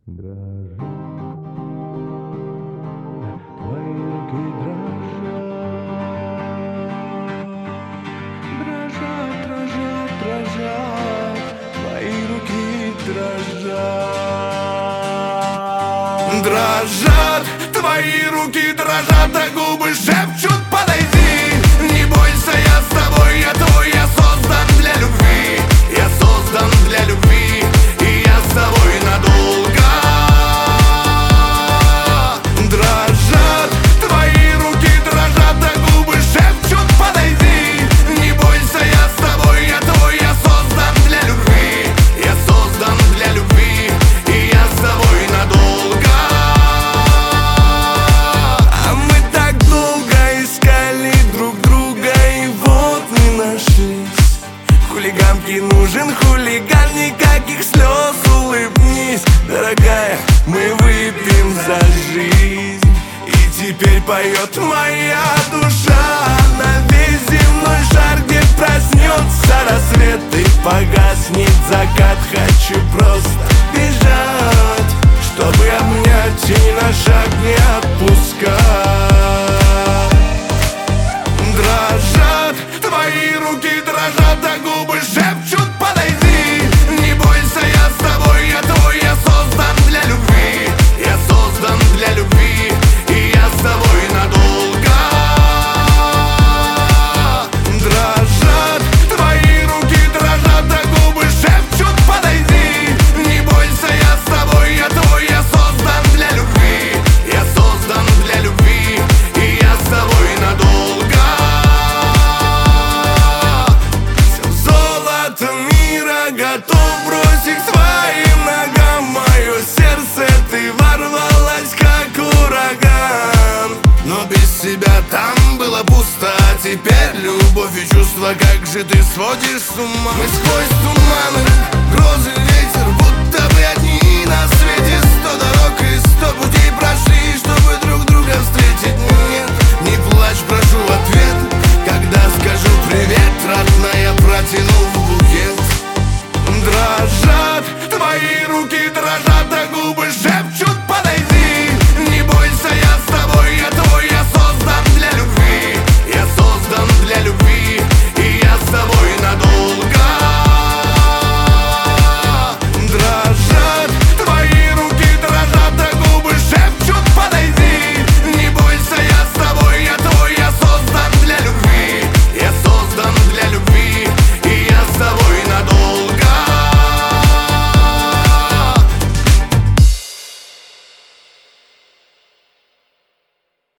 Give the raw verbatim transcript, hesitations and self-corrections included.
Дрожат твои руки, дрожат, дрожат, дрожат, дрожат, твои руки дрожат. Дрожат твои руки, дрожат, а губы шепчут: подойди, не бойся, я с тобой, я твой, я создан для любви, я создан для любви, и я с тобой надолго. Дрожат твои руки, дрожат, а губы шепчут: подойди, не бойся, я с тобой, я твой, я создан для любви, я создан для любви, и я с тобой надолго. А мы так долго искали друг друга, и вот не нашлись. Хулиганке нужен хулиган, никаких слез, улыбнись, дорогая, мы выпьем за жизнь. И теперь поет моя душа на весь земной шар, где проснется рассвет и погаснет закат. Хочу просто бежать, чтобы обнять и ни на шаг не отпускать. Дрожат твои руки, дрожат, а губы шепчут: подойди, не бойся, я с тобой, я твой, я создан для любви, я создан для любви, и я с тобой надолго. Дрожат твои руки, дрожат, а губы шепчут: подойди, не бойся, я с тобой, я твой, я создан для любви, я создан для любви, и я с тобой надолго. Все золото мира готов бросить к твоим ногам. Мое сердце ты ворвалась, как ураган, но без тебя там было пусто, а теперь любовь и чувства. Как же ты сводишь с ума? Мы сквозь туманы, грозы, ветер,